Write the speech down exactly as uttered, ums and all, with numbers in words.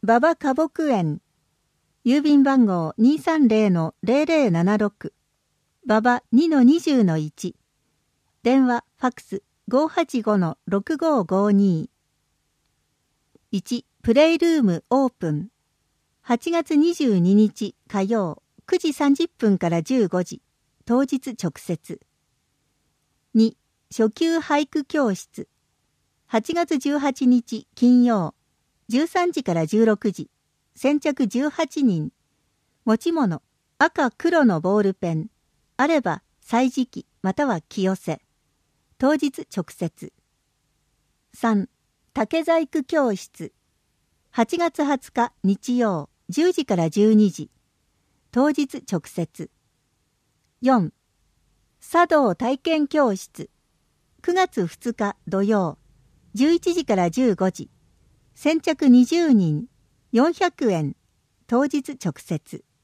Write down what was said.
馬場花木園。郵便番号 にーさんぜろのぜろぜろななろく。馬場 にのにじゅうのいち。電話、ファックス ごーはちごのろくごーごーにー。いち. プレイルームオープン。はちがつにじゅうににち火曜くじさんじゅっぷんからじゅうごじ。当日直接。に. 初級俳句教室。はちがつじゅうはちにち金曜じゅうさんじからじゅうろくじ。先着じゅうはちにん。持ち物、赤黒のボールペン。あれば、歳時記または木寄せ。当日直接。さん. 竹細工教室。はちがつはつか日曜じゅうじからじゅうにじ。当日直接。よん. 茶道体験教室。くがつふつか土曜じゅういちじからじゅうごじ。先着にじゅうにん。よんひゃくえん。当日直接。